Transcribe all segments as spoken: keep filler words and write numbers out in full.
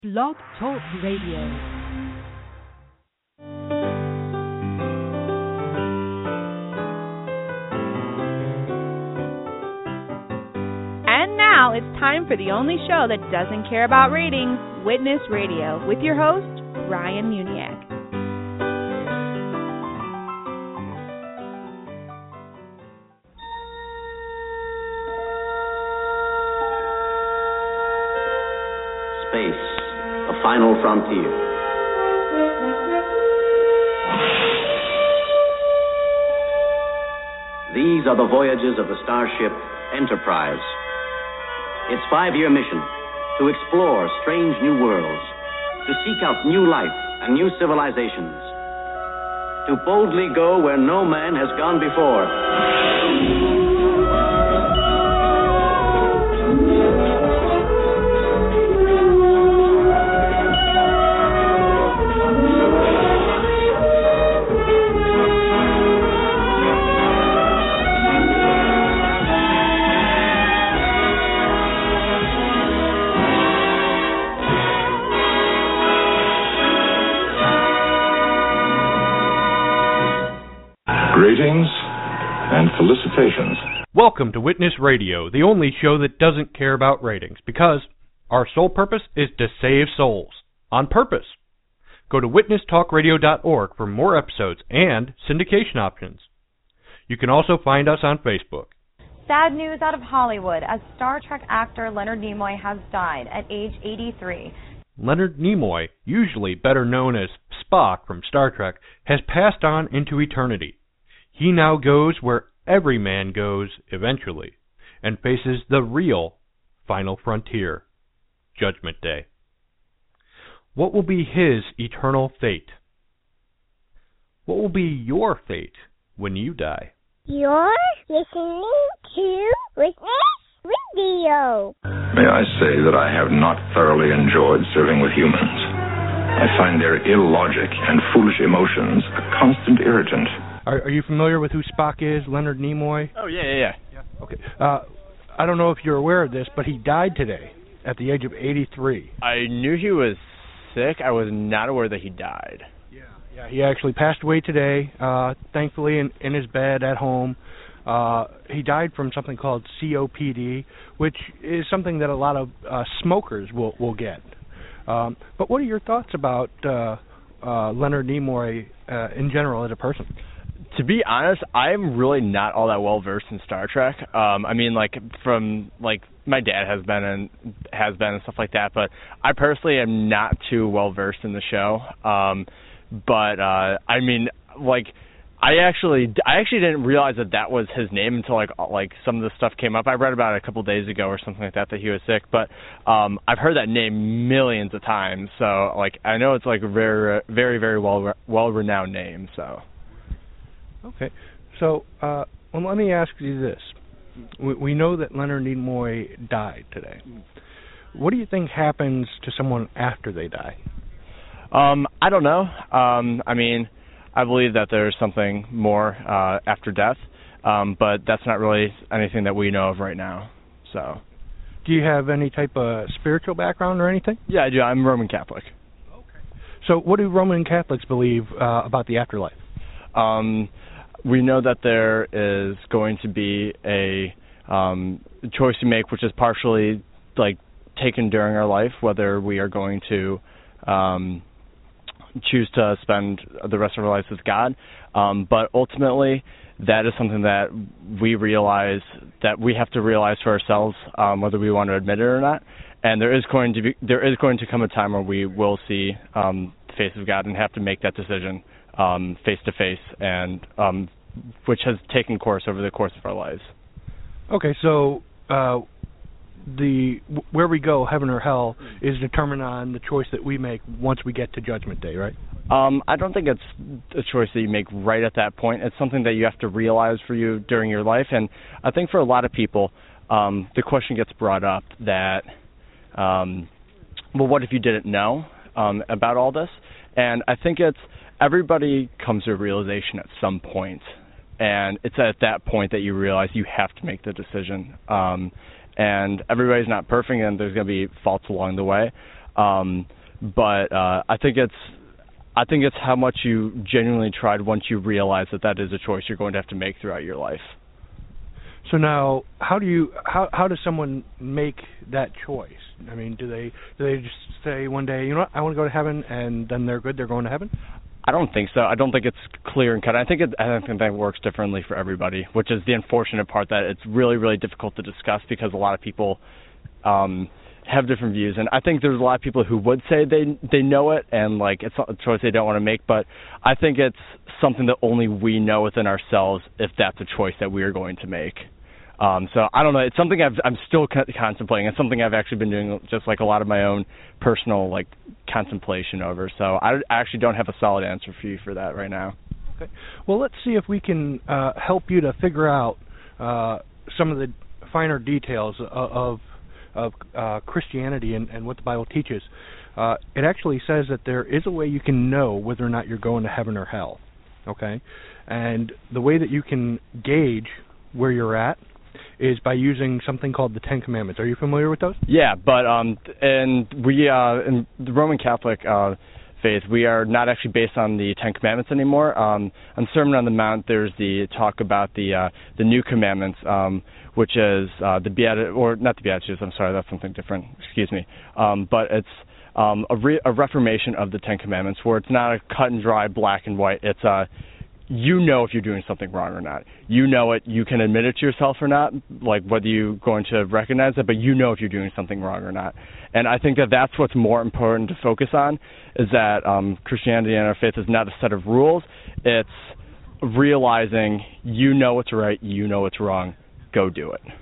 Blog Talk Radio. And now it's time for the only show that doesn't care about ratings, Witness Radio, with your host, Ryan Muniak. Space, the final frontier. These are the voyages of the starship Enterprise. Its five-year mission, to explore strange new worlds, to seek out new life and new civilizations, to boldly go where no man has gone before. Greetings and felicitations. Welcome to Witness Radio, the only show that doesn't care about ratings, because our sole purpose is to save souls. On purpose. Go to witness talk radio dot org for more episodes and syndication options. You can also find us on Facebook. Sad news out of Hollywood, as Star Trek actor Leonard Nimoy has died at age eighty-three. Leonard Nimoy, usually better known as Spock from Star Trek, has passed on into eternity. He now goes where every man goes eventually, and faces the real final frontier, Judgment Day. What will be his eternal fate? What will be your fate when you die? You're listening to Witness Radio. May I say that I have not thoroughly enjoyed serving with humans. I find their illogic and foolish emotions a constant irritant. Are, are you familiar with who Spock is, Leonard Nimoy? Oh, yeah, yeah, yeah. yeah. Okay. Uh, I don't know if you're aware of this, but he died today at the age of eighty-three. I knew he was sick. I was not aware that he died. Yeah, yeah. He actually passed away today, uh, thankfully in, in his bed at home. Uh, he died from something called C O P D, which is something that a lot of uh, smokers will, will get. Um, but what are your thoughts about uh, uh, Leonard Nimoy uh, in general as a person? To be honest, I'm really not all that well versed in Star Trek. Um, I mean, like from like my dad has been and has been and stuff like that, but I personally am not too well versed in the show. Um, but uh, I mean, like I actually I actually didn't realize that that was his name until like like some of the stuff came up. I read about it a couple days ago or something like that that he was sick, but um, I've heard that name millions of times. So like I know it's like a very very very well well renowned name. So. Okay, so uh, well, let me ask you this. We, we know that Leonard Nimoy died today. What do you think happens to someone after they die? Um, I don't know. Um, I mean, I believe that there's something more uh, after death, um, but that's not really anything that we know of right now. So, do you have any type of spiritual background or anything? Yeah, I do. I'm Roman Catholic. Okay. So, what do Roman Catholics believe uh, about the afterlife? Um, we know that there is going to be a um, choice to make, which is partially like taken during our life, whether we are going to um, choose to spend the rest of our lives with God. Um, but ultimately, that is something that we realize that we have to realize for ourselves, um, whether we want to admit it or not. And there is going to be there is going to come a time where we will see um, the face of God and have to make that decision. Um, face to face, and um, which has taken course over the course of our lives. Okay, so uh, the where we go, heaven or hell, is determined on the choice that we make once we get to Judgment Day, right? Um, I don't think it's a choice that you make right at that point. It's something that you have to realize for you during your life, and I think for a lot of people, um, the question gets brought up that, um, well, what if you didn't know um, about all this? And I think it's everybody comes to a realization at some point, and it's at that point that you realize you have to make the decision. Um, and everybody's not perfect, and there's going to be faults along the way. Um, but uh, I think it's I think it's how much you genuinely tried once you realize that that is a choice you're going to have to make throughout your life. So now, how do you how how does someone make that choice? I mean, do they do they just say one day, you know what, I want to go to heaven, and then they're good, they're going to heaven? I don't think so. I don't think it's clear and cut. I think it, I think that works differently for everybody, which is the unfortunate part, that it's really, really difficult to discuss because a lot of people um, have different views. And I think there's a lot of people who would say they they know it and like it's not a choice they don't want to make. But I think it's something that only we know within ourselves if that's a choice that we are going to make. Um, so I don't know. It's something I've, I'm still co- contemplating. It's something I've actually been doing just like a lot of my own personal like contemplation over. So I, I actually don't have a solid answer for you for that right now. Okay. Well, let's see if we can uh, help you to figure out uh, some of the finer details of of, of uh, Christianity and, and what the Bible teaches. Uh, it actually says that there is a way you can know whether or not you're going to heaven or hell. Okay, and the way that you can gauge where you're at is by using something called the Ten Commandments. Are you familiar with those? Yeah, but um, and we uh, in the Roman Catholic uh, faith, we are not actually based on the Ten Commandments anymore. Um, on Sermon on the Mount, there's the talk about the uh, the New Commandments, um, which is uh, the Beati- or not the Beatitudes. I'm sorry, that's something different. Excuse me. Um, but it's um, a, re- a reformation of the Ten Commandments, where it's not a cut and dry black and white. It's a you know if you're doing something wrong or not. You know it. You can admit it to yourself or not, like whether you're going to recognize it, but you know if you're doing something wrong or not. And I think that that's what's more important to focus on, is that um, Christianity and our faith is not a set of rules. It's realizing you know what's right, you know what's wrong, go do it.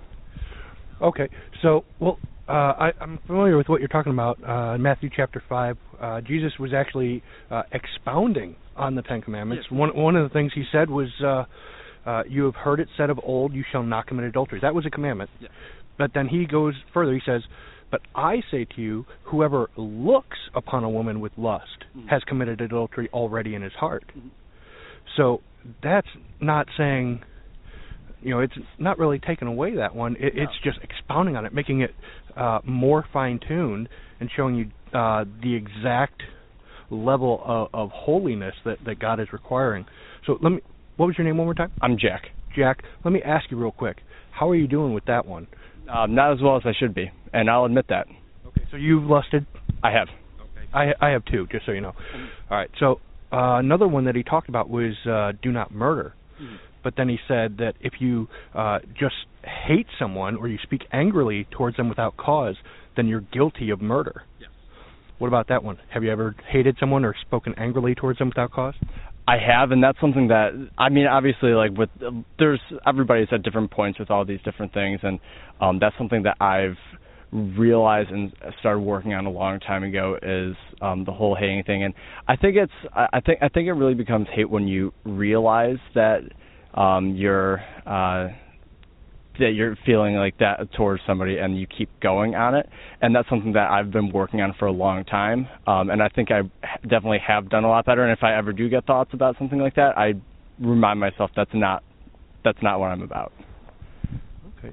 Okay. So, well, uh, I, I'm familiar with what you're talking about. Uh, in Matthew chapter five, uh, Jesus was actually uh, expounding on the Ten Commandments. Yes. One one of the things he said was, uh, uh, you have heard it said of old, you shall not commit adultery. That was a commandment. Yes. But then he goes further. He says, but I say to you, whoever looks upon a woman with lust mm-hmm. has committed adultery already in his heart. Mm-hmm. So that's not saying, you know, it's not really taking away that one. It, no. It's just expounding on it, making it uh, more fine-tuned and showing you uh, the exact level of, of holiness that, that God is requiring. So let me, what was your name one more time? I'm Jack. Jack, let me ask you real quick. How are you doing with that one? Um, not as well as I should be, and I'll admit that. Okay, so you've lusted? I have. Okay. I I have too, just so you know. Mm-hmm. All right, so uh, another one that he talked about was uh, do not murder. Mm-hmm. But then he said that if you uh, just hate someone or you speak angrily towards them without cause, then you're guilty of murder. Yes. What about that one? Have you ever hated someone or spoken angrily towards them without cause? I have, and that's something that, I mean, obviously, like, with, uh, there's, everybody's at different points with all these different things, and um, that's something that I've realized and started working on a long time ago, is um, the whole hating thing. And I think it's, I think, I think it really becomes hate when you realize that um, you're, uh, that you're feeling like that towards somebody and you keep going on it. And that's something that I've been working on for a long time. Um, and I think I definitely have done a lot better. And if I ever do get thoughts about something like that, I remind myself that's not that's not what I'm about. Okay.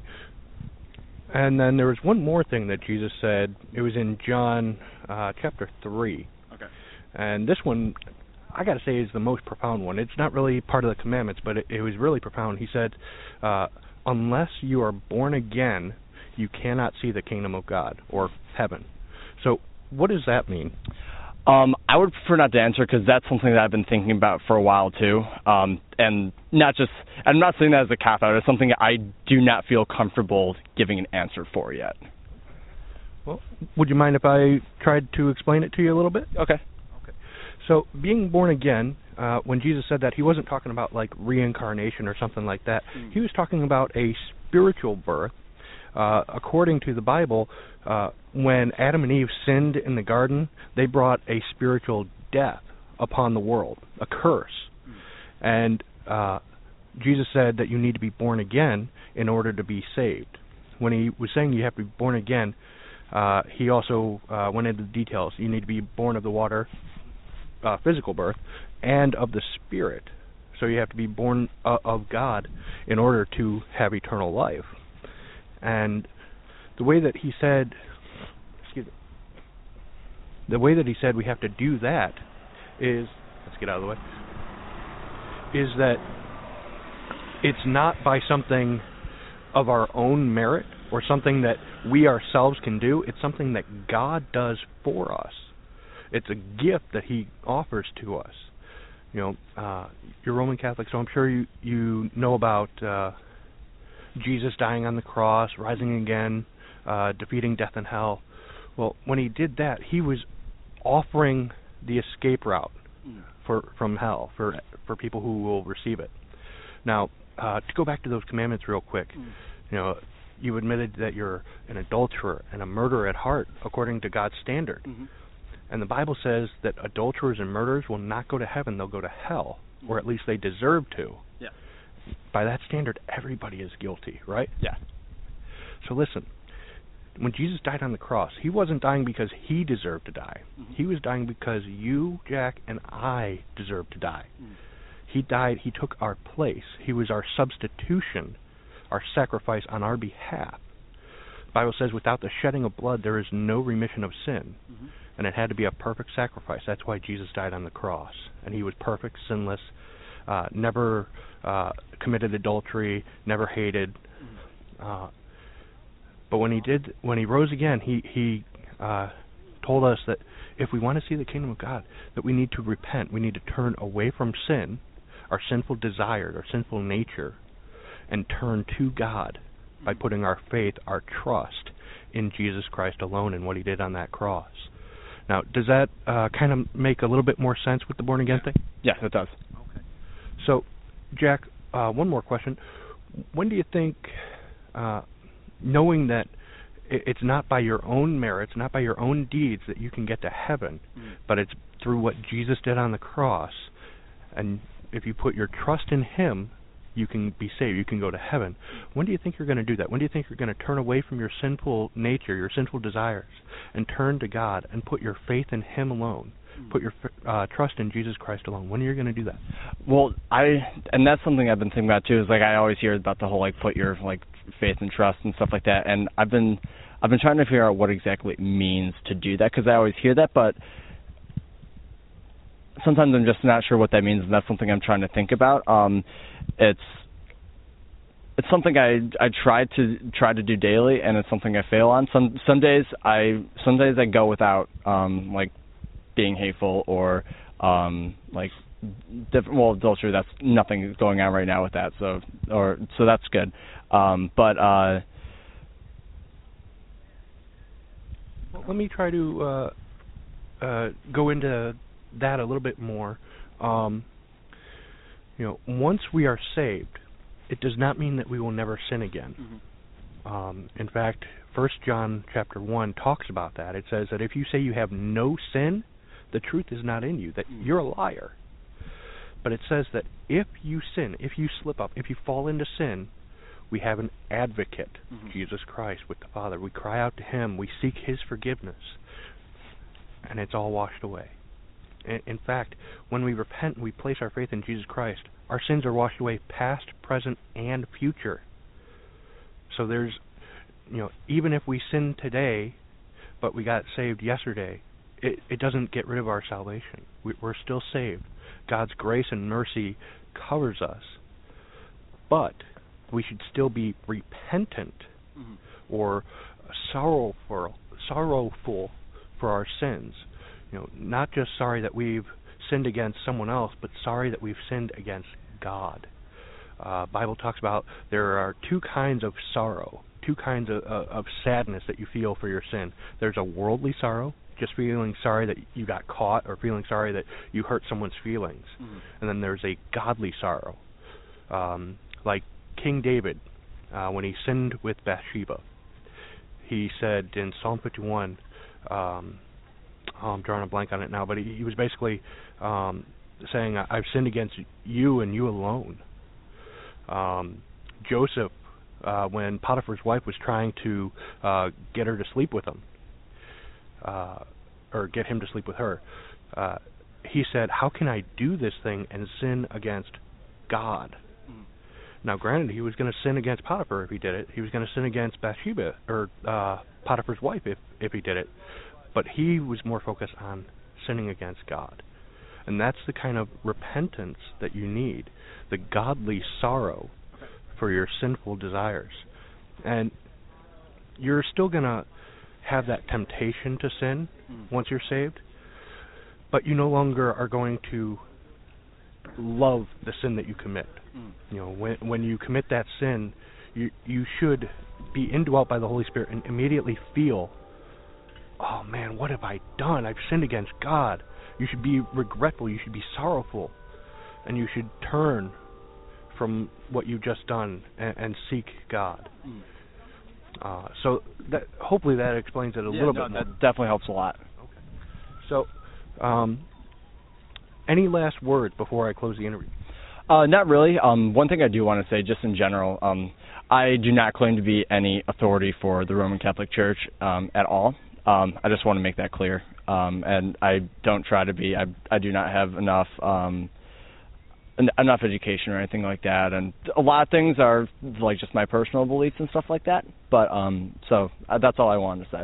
And then there was one more thing that Jesus said. It was in John uh, chapter three. Okay. And this one, I got to say, is the most profound one. It's not really part of the commandments, but it, it was really profound. He said, uh, unless you are born again, you cannot see the kingdom of God or heaven. So what does that mean? Um, I would prefer not to answer, because that's something that I've been thinking about for a while too. Um, and not just, I'm not saying that as a cop-out. It's something I do not feel comfortable giving an answer for yet. Well, would you mind if I tried to explain it to you a little bit? Okay. Okay. So being born again, Uh, when Jesus said that, he wasn't talking about like reincarnation or something like that. Mm. He was talking about a spiritual birth. Uh, according to the Bible, uh, when Adam and Eve sinned in the garden, they brought a spiritual death upon the world, a curse. Mm. And uh, Jesus said that you need to be born again in order to be saved. When he was saying you have to be born again, uh, he also uh, went into the details. You need to be born of the water, uh, physical birth, and of the Spirit. So you have to be born uh, of God in order to have eternal life. And the way that he said, excuse me, the way that he said we have to do that is, let's get out of the way, is that it's not by something of our own merit or something that we ourselves can do. It's something that God does for us. It's a gift that he offers to us. You know, uh, you're Roman Catholic, so I'm sure you, you know about uh, Jesus dying on the cross, rising again, uh, defeating death and hell. Well, when he did that, he was offering the escape route for from hell for for people who will receive it. Now, uh, to go back to those commandments real quick, you know, you admitted that you're an adulterer and a murderer at heart, according to God's standard. Mm-hmm. And the Bible says that adulterers and murderers will not go to heaven, they'll go to hell, or at least they deserve to. Yeah. By that standard, everybody is guilty, right? Yeah. So listen, when Jesus died on the cross, he wasn't dying because he deserved to die. Mm-hmm. He was dying because you, Jack, and I deserved to die. Mm. He died, he took our place. He was our substitution, our sacrifice on our behalf. The Bible says without the shedding of blood, there is no remission of sin. Mm-hmm. And it had to be a perfect sacrifice. That's why Jesus died on the cross. And he was perfect, sinless, uh, never uh, committed adultery, never hated. Uh, but when he did, when he rose again, he he uh, told us that if we want to see the kingdom of God, that we need to repent. We need to turn away from sin, our sinful desires, our sinful nature, and turn to God by putting our faith, our trust in Jesus Christ alone and what he did on that cross. Now, does that uh, kind of make a little bit more sense with the born-again thing? Yeah, it does. Okay. So, Jack, uh, one more question. When do you think, uh, knowing that it's not by your own merits, not by your own deeds that you can get to heaven, mm. but it's through what Jesus did on the cross, and if you put your trust in him, you can be saved, you can go to heaven. When do you think you're going to do that? When do you think you're going to turn away from your sinful nature, your sinful desires, and turn to God and put your faith in him alone? Put your uh, trust in Jesus Christ alone. When are you going to do that? Well, I and that's something I've been thinking about too. Is like I always hear about the whole like put your like faith and trust and stuff like that. And I've been I've been trying to figure out what exactly it means to do that, because I always hear that, but sometimes I'm just not sure what that means, and that's something I'm trying to think about. Um, it's it's something I I try to try to do daily, and it's something I fail on. Some some days I some days I go without um, like being hateful or um, like different. Well, adultery, that's nothing going on right now with that, so or so that's good. Um, but uh, well, let me try to uh, uh, go into that a little bit more. Um, you know, once we are saved, it does not mean that we will never sin again. Mm-hmm. Um, in fact, First John chapter one talks about that. It says that if you say you have no sin, the truth is not in you, that mm-hmm. you're a liar. But it says that if you sin, if you slip up, if you fall into sin, we have an advocate, mm-hmm. Jesus Christ, with the Father. We cry out to him. We seek his forgiveness. And it's all washed away. In fact, when we repent and we place our faith in Jesus Christ, our sins are washed away past, present, and future. So there's, you know, even if we sin today, but we got saved yesterday, it, it doesn't get rid of our salvation. We, we're still saved. God's grace and mercy covers us. But we should still be repentant mm-hmm. or sorrowful, sorrowful for our sins. You know, not just sorry that we've sinned against someone else, but sorry that we've sinned against God. Uh, Bible talks about there are two kinds of sorrow, two kinds of, uh, of sadness that you feel for your sin. There's a worldly sorrow, just feeling sorry that you got caught or feeling sorry that you hurt someone's feelings. Mm-hmm. And then there's a godly sorrow, um, like King David, uh, when he sinned with Bathsheba. He said in Psalm fifty-one, um, oh, I'm drawing a blank on it now, but he, he was basically um, saying, I've sinned against you and you alone. Um, Joseph, uh, when Potiphar's wife was trying to uh, get her to sleep with him, uh, or get him to sleep with her, uh, he said, how can I do this thing and sin against God? Mm. Now, granted, he was going to sin against Potiphar if he did it. He was going to sin against Bathsheba, or uh, Potiphar's wife, if, if he did it. but he was more focused on sinning against God. And that's the kind of repentance that you need, the godly sorrow for your sinful desires. And you're still going to have that temptation to sin mm. once you're saved, but you no longer are going to love the sin that you commit. Mm. You know, when when you commit that sin, you you should be indwelt by the Holy Spirit and immediately feel, oh man, what have I done? I've sinned against God. You should be regretful. You should be sorrowful, and you should turn from what you've just done and, and seek God. Mm. Uh, so that hopefully that explains it a yeah, little no, bit more. That definitely helps a lot. Okay. So, um, any last words before I close the interview? Uh, not really. Um, one thing I do want to say, just in general, um, I do not claim to be any authority for the Roman Catholic Church um, at all. Um, I just want to make that clear. Um, and I don't try to be. I, I do not have enough um, en- enough education or anything like that. And a lot of things are like just my personal beliefs and stuff like that. But um, so uh, that's all I wanted to say.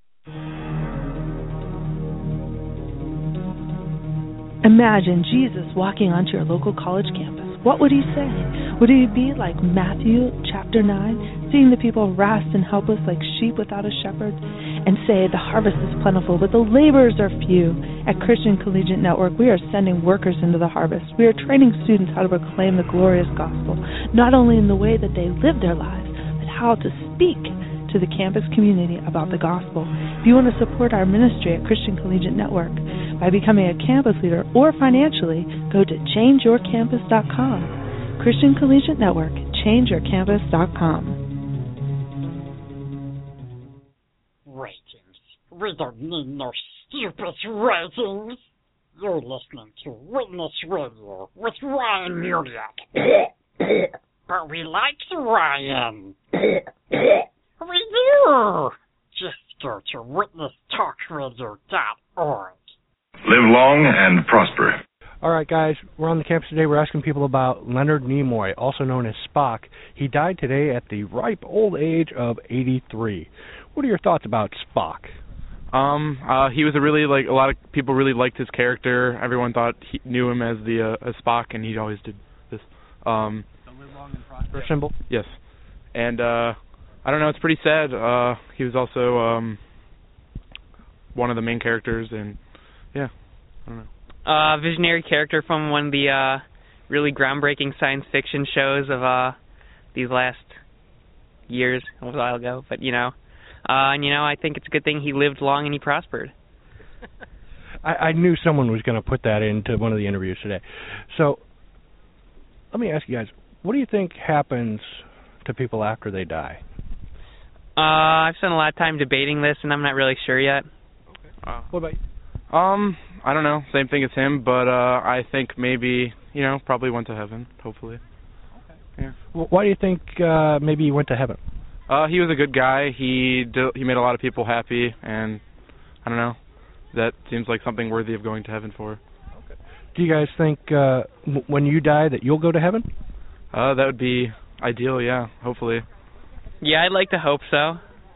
Imagine Jesus walking onto your local college campus. What would he say? Would he be like Matthew chapter nine, seeing the people harassed and helpless like sheep without a shepherd, and say, the harvest is plentiful, but the laborers are few? At Christian Collegiate Network, we are sending workers into the harvest. We are training students how to proclaim the glorious gospel, not only in the way that they live their lives, but how to speak to the campus community about the gospel. If you want to support our ministry at Christian Collegiate Network by becoming a campus leader or financially, go to change your campus dot com. Christian Collegiate Network, change your campus dot com. Ratings. We don't need no stupid ratings. You're listening to Witness Radio with Ryan Muniak. But we like Ryan. We do. Just go to witness talk radio dot org. Live long and prosper. All right, guys, we're on the campus today. We're asking people about Leonard Nimoy, also known as Spock. He died today at the ripe old age of eighty-three. What are your thoughts about Spock? Um, uh, he was a really, like, a lot of people really liked his character. Everyone thought he knew him as the uh, as Spock, and he always did this. Um, the live long and prosper symbol? Yes. And, uh, I don't know, it's pretty sad. Uh, he was also um, one of the main characters, and, yeah, I don't know. Uh, visionary character from one of the uh, really groundbreaking science fiction shows of uh, these last years, a while ago, but, you know. Uh, and, you know, I think it's a good thing he lived long and he prospered. I, I knew someone was going to put that into one of the interviews today. So, let me ask you guys, what do you think happens to people after they die? Uh, I've spent a lot of time debating this, and I'm not really sure yet. Okay. Uh, what about you? Um, I don't know. Same thing as him, but uh, I think maybe, you know, probably went to heaven, hopefully. Okay. Yeah. Well, why do you think uh, maybe he went to heaven? Uh, he was a good guy. He do, he made a lot of people happy, and I don't know. That seems like something worthy of going to heaven for. Okay. Do you guys think uh, w- when you die that you'll go to heaven? Uh, that would be ideal, yeah, hopefully. Yeah, I'd like to hope so.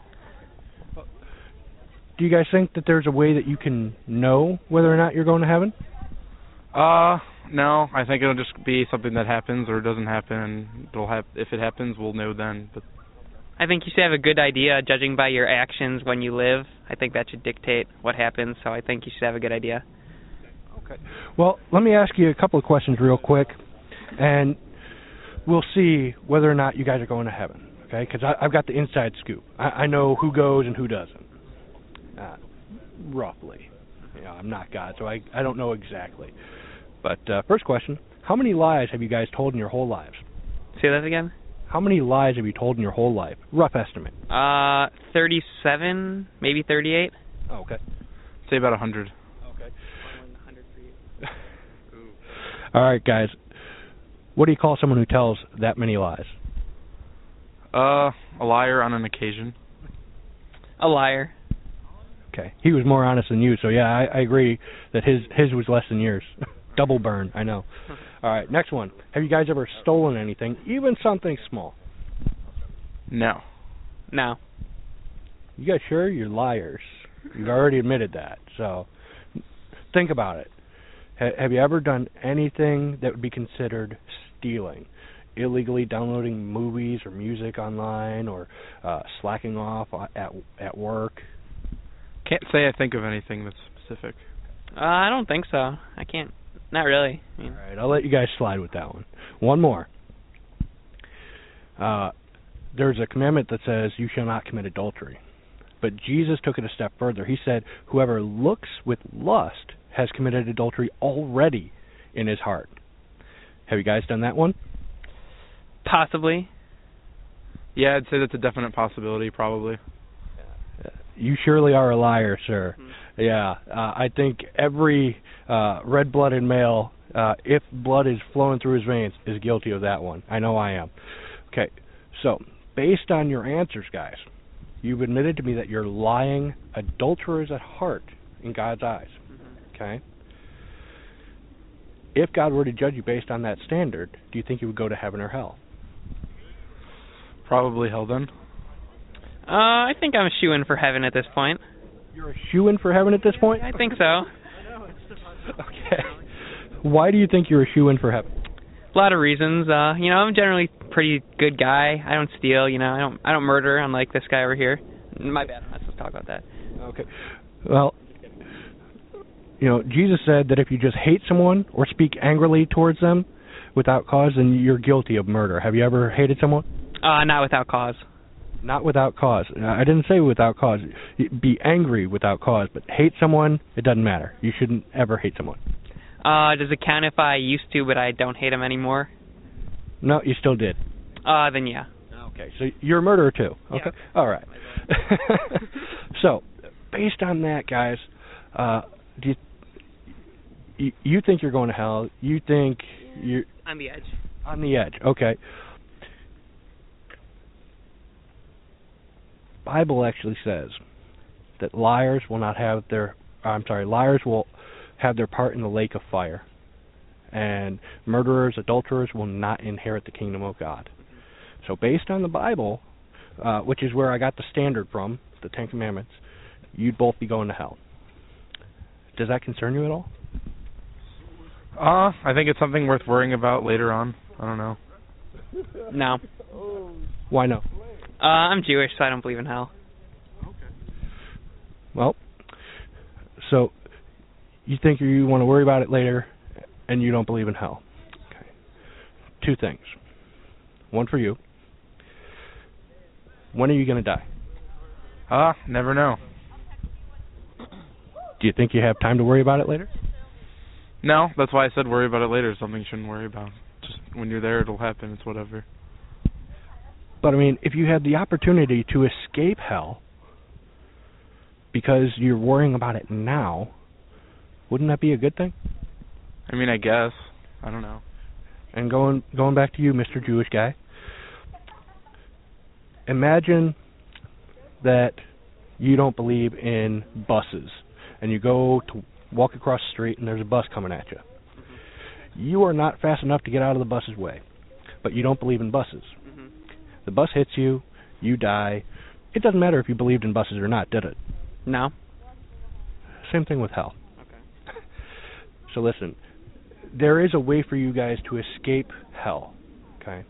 Do you guys think that there's a way that you can know whether or not you're going to heaven? Uh, no. I think it'll just be something that happens or doesn't happen, and it'll hap- if it happens, we'll know then. But I think you should have a good idea, judging by your actions when you live. I think that should dictate what happens, so I think you should have a good idea. Okay. Well, let me ask you a couple of questions real quick, and we'll see whether or not you guys are going to heaven, okay? Because I've got the inside scoop. I, I know who goes and who doesn't. Uh, roughly. You know, I'm not God, so I, I don't know exactly. But uh, first question, how many lies have you guys told in your whole lives? Say that again? How many lies have you told in your whole life? Rough estimate. Uh, thirty-seven, maybe thirty-eight. Oh, okay. Say about one hundred. Okay. All right, guys. What do you call someone who tells that many lies? Uh, a liar on an occasion. A liar. Okay. He was more honest than you, so yeah, I, I agree that his his was less than yours. Double burn, I know. All right, next one. Have you guys ever stolen anything, even something small? No. No. You guys sure? You're liars. You've already admitted that. So think about it. Ha- have you ever done anything that would be considered stealing? Illegally downloading movies or music online, or uh, slacking off at at work? Can't say I think of anything that's specific. Uh, I don't think so. I can't. Not really. I mean, All right, I'll let you guys slide with that one. One more. Uh, there's a commandment that says you shall not commit adultery. But Jesus took it a step further. He said, whoever looks with lust has committed adultery already in his heart. Have you guys done that one? possibly. Yeah, I'd say that's a definite possibility, probably. You surely are a liar, sir. Mm-hmm. Yeah, uh, I think every uh, red-blooded male, uh, if blood is flowing through his veins, is guilty of that one. I know I am. Okay, so based on your answers, guys, you've admitted to me that you're lying adulterers at heart in God's eyes. Mm-hmm. Okay? If God were to judge you based on that standard, do you think you would go to heaven or hell? Probably hell then. Uh, I think I'm a shoo-in for heaven at this point. You're a shoo-in for heaven at this point? I think so. Okay. Why do you think you're a shoo-in for heaven? A lot of reasons. Uh, you know, I'm generally a pretty good guy. I don't steal. You know, I don't. I don't murder. Unlike this guy over here. My bad. Let's just talk about that. Okay. Well, you know, Jesus said that if you just hate someone or speak angrily towards them without cause, then you're guilty of murder. Have you ever hated someone? Uh, not without cause. Not without cause. I didn't say without cause. Be angry without cause, but hate someone, it doesn't matter. You shouldn't ever hate someone. Uh, does it count if I used to, but I don't hate him anymore? No, you still did. Uh, then yeah. Okay, so you're a murderer too. Okay, yeah. All right. So, based on that, guys, uh, do you, you you think you're going to hell? You think you're on the edge? On the edge. Okay. Bible actually says that liars will not have their I'm sorry, liars will have their part in the lake of fire, and murderers, adulterers will not inherit the kingdom of God. So based on the Bible, uh, which is where I got the standard from, the Ten Commandments, you'd both be going to hell. Does that concern you at all? Uh, I think it's something worth worrying about later on. I don't know. No. Why no? Uh, I'm Jewish, so I don't believe in hell. Well, so you think you want to worry about it later, and you don't believe in hell. Okay. Two things. One for you. When are you going to die? Ah, uh, never know. Do you think you have time to worry about it later? No, that's why I said worry about it later. It's something you shouldn't worry about. Just when you're there, it'll happen. It's whatever. But, I mean, if you had the opportunity to escape hell because you're worrying about it now, wouldn't that be a good thing? I mean, I guess. I don't know. And going going back to you, Mister Jewish guy, imagine that you don't believe in buses, and you go to walk across the street and there's a bus coming at you. Mm-hmm. You are not fast enough to get out of the bus's way, but you don't believe in buses. Mm-hmm. The bus hits you, you die. It doesn't matter if you believed in buses or not, did it? No. Same thing with hell. Okay. So listen, there is a way for you guys to escape hell, okay?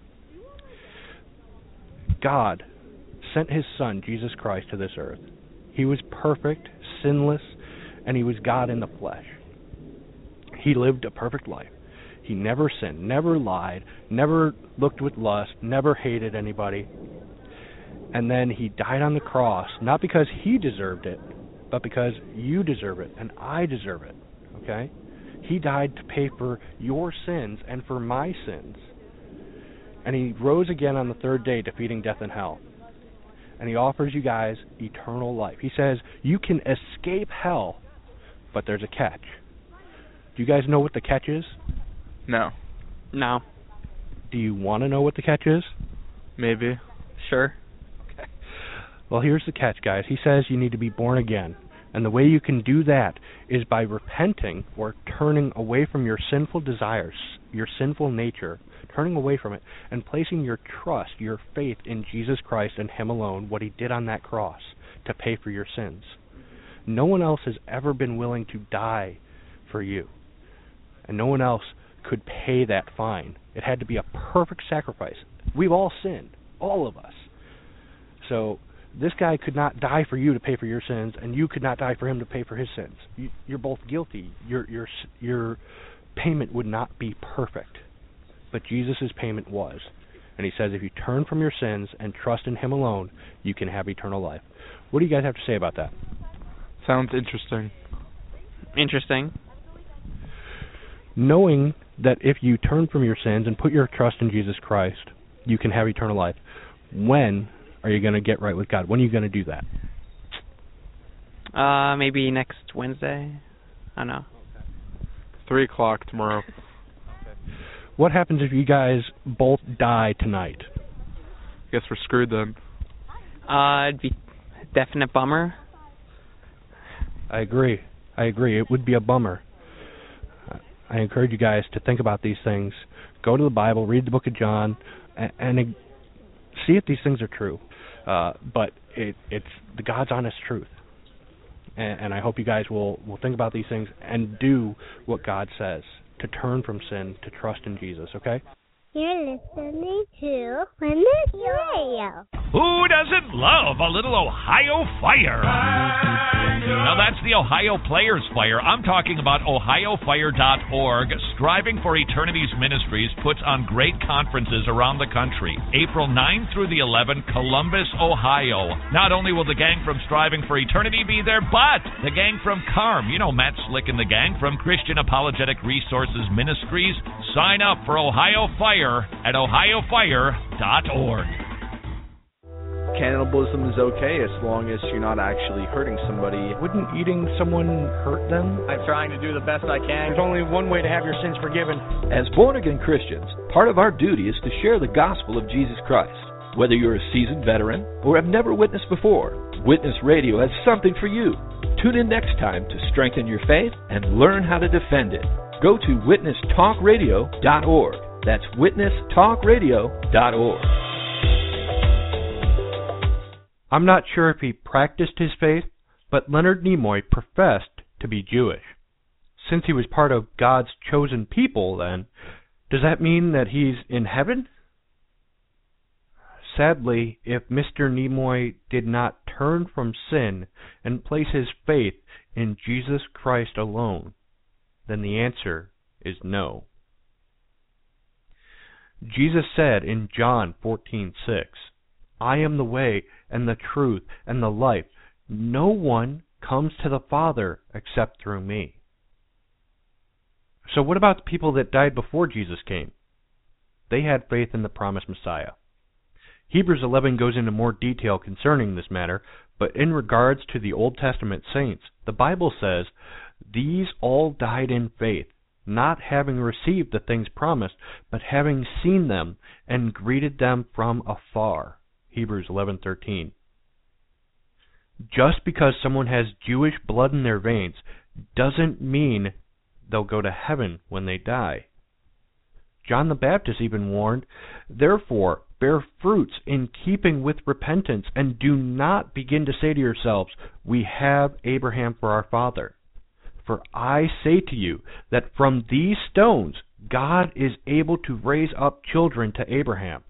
God sent his son, Jesus Christ, to this earth. He was perfect, sinless, and he was God in the flesh. He lived a perfect life. He never sinned, never lied, never looked with lust, never hated anybody. And then he died on the cross, not because he deserved it, but because you deserve it and I deserve it, okay? He died to pay for your sins and for my sins. And he rose again on the third day, defeating death and hell. And he offers you guys eternal life. He says you can escape hell, but there's a catch. Do you guys know what the catch is? No. No. Do you want to know what the catch is? Maybe. Sure. Okay. Well, here's the catch, guys. He says you need to be born again. And the way you can do that is by repenting or turning away from your sinful desires, your sinful nature, turning away from it, and placing your trust, your faith in Jesus Christ and him alone, what he did on that cross to pay for your sins. No one else has ever been willing to die for you. And no one else could pay that fine. It had to be a perfect sacrifice. We've all sinned, all of us. So this guy could not die for you to pay for your sins, and you could not die for him to pay for his sins. You, you're both guilty. Your your your payment would not be perfect, but Jesus' payment was. And he says if you turn from your sins and trust in him alone, you can have eternal life. What do you guys have to say about that? Sounds interesting. Interesting. Knowing that if you turn from your sins and put your trust in Jesus Christ, you can have eternal life. When are you going to get right with God? When are you going to do that? Uh, maybe next Wednesday. I don't know. Three o'clock tomorrow. What happens if you guys both die tonight? I guess we're screwed then. Uh, it'd be a definite bummer. I agree. I agree. It would be a bummer. I encourage you guys to think about these things. Go to the Bible, read the book of John, and, and see if these things are true. Uh, but it, it's the God's honest truth. And, and I hope you guys will, will think about these things and do what God says, to turn from sin, to trust in Jesus, okay? You're listening to Witness Radio. Who doesn't love a little Ohio fire? Now, that's the Ohio Players Fire. I'm talking about ohio fire dot org. Striving for Eternity's Ministries puts on great conferences around the country. April ninth through the eleventh, Columbus, Ohio. Not only will the gang from Striving for Eternity be there, but the gang from C A R M, you know Matt Slick and the gang from Christian Apologetic Resources Ministries. Sign up for Ohio Fire at ohio fire dot org. Cannibalism is okay as long as you're not actually hurting somebody. Wouldn't eating someone hurt them? I'm trying to do the best I can. There's only one way to have your sins forgiven. As born-again Christians, part of our duty is to share the gospel of Jesus Christ. Whether you're a seasoned veteran or have never witnessed before, Witness Radio has something for you. Tune in next time to strengthen your faith and learn how to defend it. Go to witness talk radio dot org. That's witness talk radio dot org. I'm not sure if he practiced his faith, but Leonard Nimoy professed to be Jewish. Since he was part of God's chosen people, then, does that mean that he's in heaven? Sadly, if Mister Nimoy did not turn from sin and place his faith in Jesus Christ alone, then the answer is no. Jesus said in John fourteen six, I am the way and the truth and the life. No one comes to the Father except through me. So what about the people that died before Jesus came? They had faith in the promised Messiah. Hebrews eleven goes into more detail concerning this matter, but in regards to the Old Testament saints, the Bible says, these all died in faith, not having received the things promised, but having seen them and greeted them from afar. Hebrews eleven thirteen. Just because someone has Jewish blood in their veins doesn't mean they'll go to heaven when they die. John the Baptist even warned, therefore, bear fruits in keeping with repentance, and do not begin to say to yourselves, we have Abraham for our father. For I say to you that from these stones God is able to raise up children to Abraham.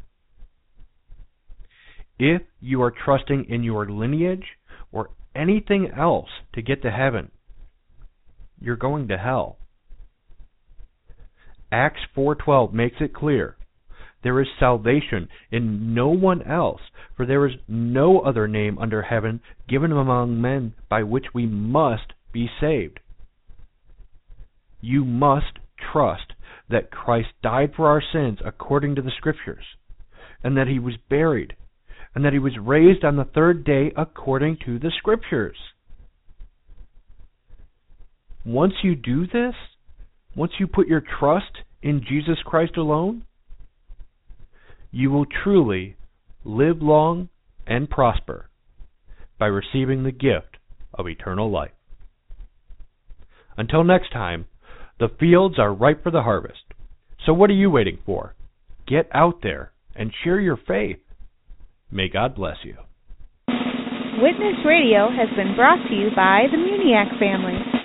If you are trusting in your lineage or anything else to get to heaven, you're going to hell. Acts four twelve makes it clear. There is salvation in no one else, for there is no other name under heaven given among men by which we must be saved. You must trust that Christ died for our sins according to the Scriptures, and that he was buried, and that he was raised on the third day according to the Scriptures. Once you do this, once you put your trust in Jesus Christ alone, you will truly live long and prosper by receiving the gift of eternal life. Until next time, the fields are ripe for the harvest. So what are you waiting for? Get out there and share your faith. May God bless you. Witness Radio has been brought to you by the Muniac family.